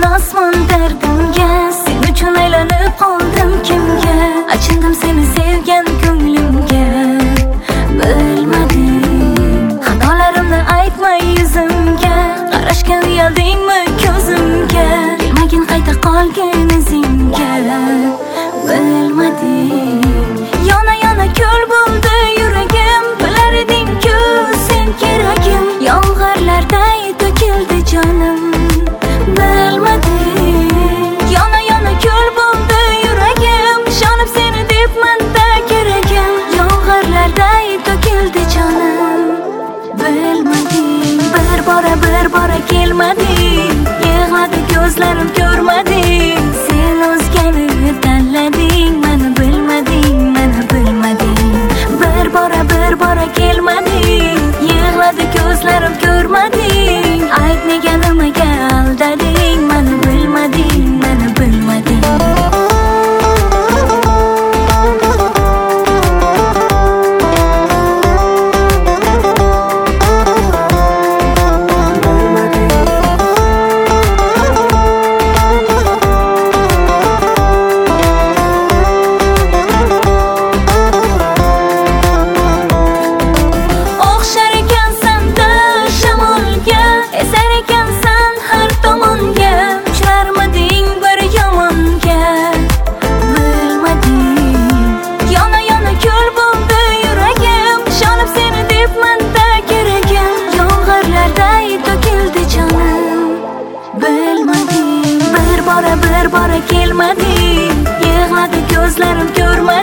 osmon dardimga, sen uchun aylanib qoldim kimga. Achindim seni sevgan ko'nglimga. Bilmadim xatolarimni aytmay yuzimga, qarashga uyaldingmi ko'zimga, kelmagin qayta qolgin izingga. Bilmadim yana yana ko'l bo'ldi yuragim, bilar eding-ku sen keragim, yomg'irlarday to'kildi jonim. Bilmadim yana yana ko'l bo'ldi yuragim, ishonib seni debman-da keragim, yomg'irlarday to'kildi jonim. Bilmadim bir bora kelmading, yig'ladi ko'zlarim ko'rmading, sen o'zgani tanlading, meni bilmading, meni bilmading. Bir bora kelmading, yig'ladi ko'zlarim ko'rmading, ayt nega nimaga aldading, meni bilmading, meni bilmading. Bir bora kelmading, yig'ladi ko'zlarim ko'rmading.